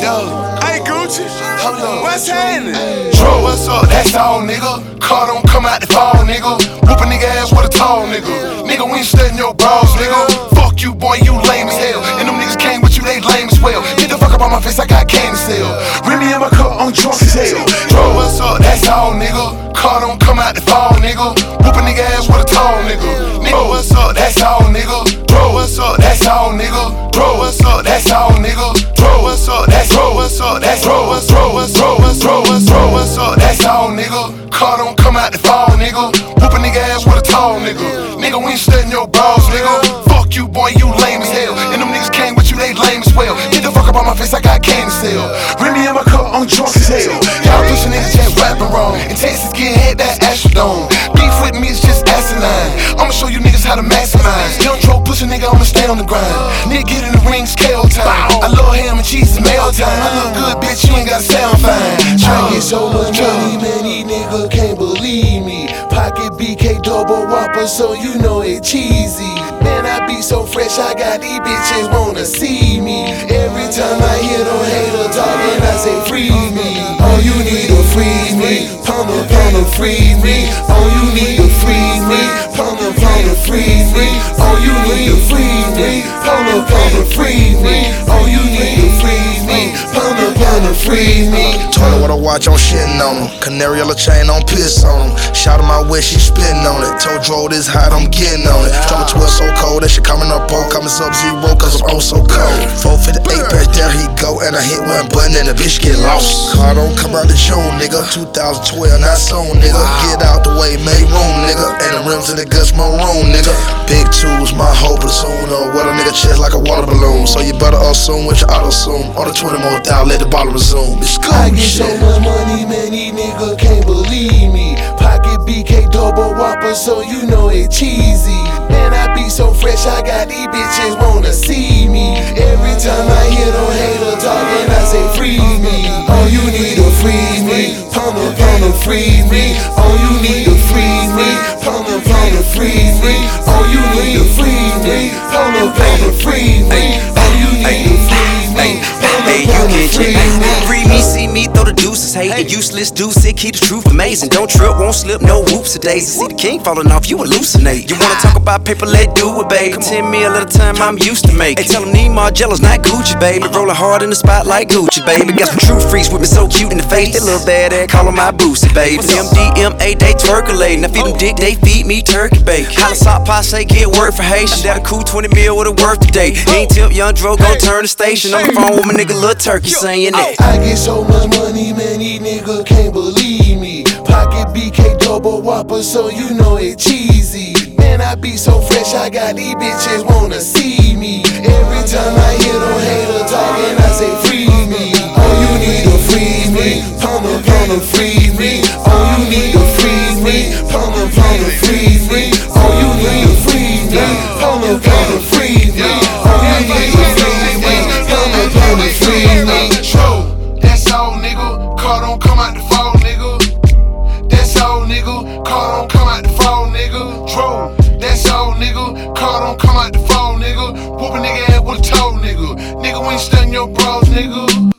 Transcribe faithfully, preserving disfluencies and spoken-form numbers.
Hey Gucci, what's happening? Dro, what's up? That's all, nigga. Car don't come out the fall, nigga. Whoop a nigga ass with a tall nigga. Nigga, we ain't studying your bras, nigga. Fuck you, boy, you lame as hell. And them niggas came with you, they lame as well. Get the fuck up on my face, I got candy sell. Remy in my cup, I'm drunk as hell. Dro, what's up? That's all, nigga. Car don't come out the fall, nigga. Whoop a nigga ass with a tall nigga. Nigga, what's up? That's all, nigga. Dro, what's up? That's all, nigga. Dro, what's up? That's all, nigga. Dro, what's up? That's Dro, what's up? That's Dro, what's Dro, what's Dro, what's Dro, what's Dro, what's up? That's all, nigga. Car don't come out the fall, nigga. Whoop a nigga ass with a tall nigga. Nigga, we ain't studying your bras, nigga. Fuck you, boy, you lame as hell. And them niggas came with you, they lame as well. Get the fuck up on my face, I got candy sell. Remy in my cup, I'm drunk as hell. Y'all pushing niggas just rapping wrong. In Texas, getting head, that's Astrodome. Beef with me is just asinine. I'ma show you niggas how to maximize. Young Dro push a nigga, I'ma stay on the grind. Nigga get in the ring, scale time. I love ham and cheese, it's mail time. I look good, bitch, you ain't gotta sound fine. I get so much money, man, these niggas can't believe me. Pocket B K double whopper, so you know it cheesy. Man, I be so fresh, I got these bitches wanna see me. Every time I hear them haters talking, I say free me. Oh, you need to free me. Pump up, pump up, free me. Oh, you need to free me. Pump up, pump up, free me. Oh, you need to free me. Pump up, pump up, free me. Oh, you need to free me. Pump up, pump up, free me. Told her what I watch, I'm shitting on him. Canary yellow chain on piss on him. Shout out my way, she spitting on it. Told Dro this hot, I'm getting on it. Trouble twelve so cold, that shit coming up on. Coming sub zero, cause I'm oh so cold. four fifty-eight patch, there he go. And I hit one button and the bitch get lost. Car don't come out the June, nigga. two thousand twelve, not soon, nigga. Get out the way, make room, nigga. And the rims in the guts maroon, nigga. Big tools, my whole platoon. Oh, what a nigga chest like a water balloon. So you better assume with your auto assume. On the twenty more thousand, let the bottle resume. It's good. I get so much money, man, these niggas can't believe me. Pocket B K double whopper, so you know it cheesy. Man, I be so fresh, I got these bitches wanna see me. Every time I hear them haters talking, I say free me. Oh, you need to free me. Pump up, pump up, free me. Oh, you need to free me. Pump up, pump up, free me. Oh, you need to free me. Pump up, pump up, free me. Oh, you need to free me. Hey, you get it. Free me, see me, throw the deuces. Hating useless, deuce it, keep the truth amazing. Don't trip, won't slip, no whoops of days. See the king falling off, you hallucinate. You wanna talk about paper, let do it, babe. ten mil at a time, I'm used to make. Hey, tell them need Margello's not Gucci, baby. Rolling hard in the spot like Gucci, baby. Got some true freaks with me so cute in the face. They little bad ass, call them my boosie, baby. M D M A, they twerkulating. I feed them dick, they feed me turkey bacon. Holla sock passe, get work for Haitian. That a cool twenty mil with a worth today. Ain't tip, young Dro, gon' turn the station. On the phone with my nigga Lil Turkey saying that. I get so much money, man, these niggas can't believe me. Pocket B K double whopper, so you know it cheesy. Man, I be so fresh, I got these bitches wanna see me. Every time I hear them haters talking, I say free me. Oh, you need to free me. Pump up, pump up, free me. Oh, you need to free me. Pump up, pump up, free me. Oh, you need to free me. Pump up, pump up, free me. Oh, you need to free me. Pump up, pump up, free me. Dro, that's all, nigga. Car don't come out the fall, nigga. That's all, nigga. Car don't come out the fall, nigga. Dro, that's all, nigga. Car don't come out the fall, nigga. Whoop a nigga ass with a toe, nigga. Nigga, we ain't studying your bras, nigga.